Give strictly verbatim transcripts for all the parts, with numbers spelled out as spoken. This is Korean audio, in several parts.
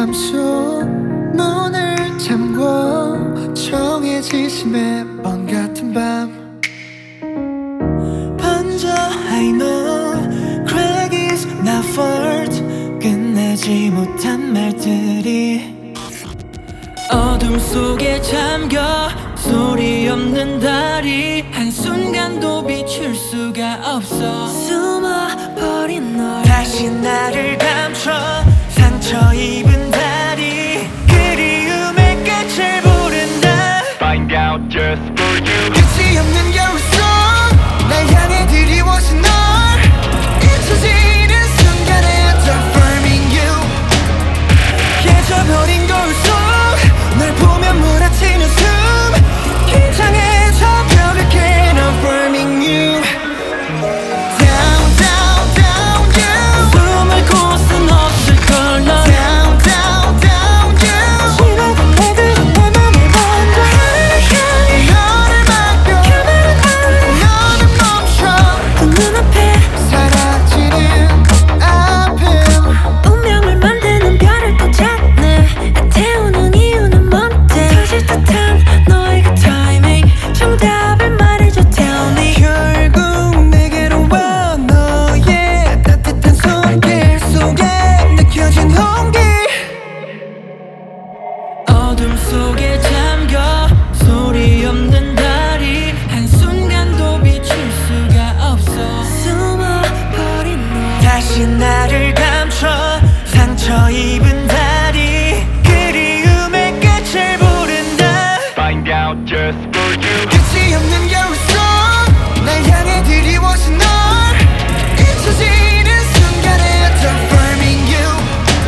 맘속 문을 잠궈 정해지신 매번 같은 밤 번져 I know Craig is not fault 끝내지 못한 말들이 어둠 속에 잠겨 소리 없는 달이 한순간도 비출 수가 없어 숨어버린 널 다시 나를 감춰 상처 입은 달이 그리움의 끝을 부른다 Find out just for you. 끝이 없는 겨울 속 날 향해 드리워진 널 잊혀지는 순간에 I'm burning you 깨져버린 거울 속 널 보면 몰아치는 숨 긴장해 저 벽을 깨 I'm burning you Down down down you 숨을 곳은 없을걸 넌 Down down down you 지나간 날들은 내 맘을 번져 하늘을 향해 너를 맡겨 카메라 안에 너는 멈춰 그 눈앞에 사라지는 아픔 운명을 만드는 별을 또 찾네 태우는 이유는 뭔데 터질 듯한 너의 그 타이밍 정답을 말해줘 tell me 결국 내게로 와 너의 따뜻한 손길 속에 느껴진 온기 어둠 속에 잠겨 소리 없는 달이 한순간도 비출 수가 없어 숨어버린 너 다시 나를 감춰 상처 입은 달이 그리움의 끝을 부른다 Find out just for you. 끝이 없는 겨울 속 날 향해 드리워진 널 잊혀지는 순간에 I'm burning you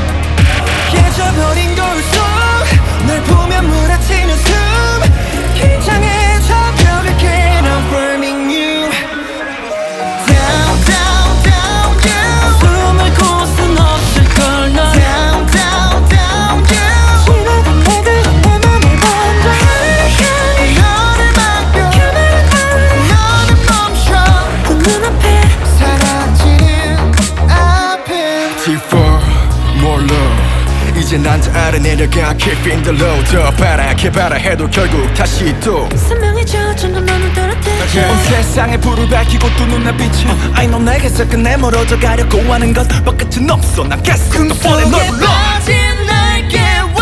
깨져버린 거울 속 널 보면 몰아치는 숨 긴장해 저 벽을 깨 I'm burning you Down down down you 숨을 곳은 없을걸 넌 Down down down you 지나간 날들은 내 맘을 번져 하늘을 향해 너를 맡겨 카메라 안에 너는 멈춰 그 눈앞에 사라지는 아픔 T for more love 이제 난 다 알아내려가 Keeping the low 더 바라게 바라 해도 결국 다시 또 선명해져 점점 너는 또렷해져 온 세상에 불을 밝히고 또 눈앞빛이 I know 내게서 끝내 멀어져 가려고 하는 것 but 끝은 없어 난 계속 또 뻔해 널 불러 빠진 날 깨워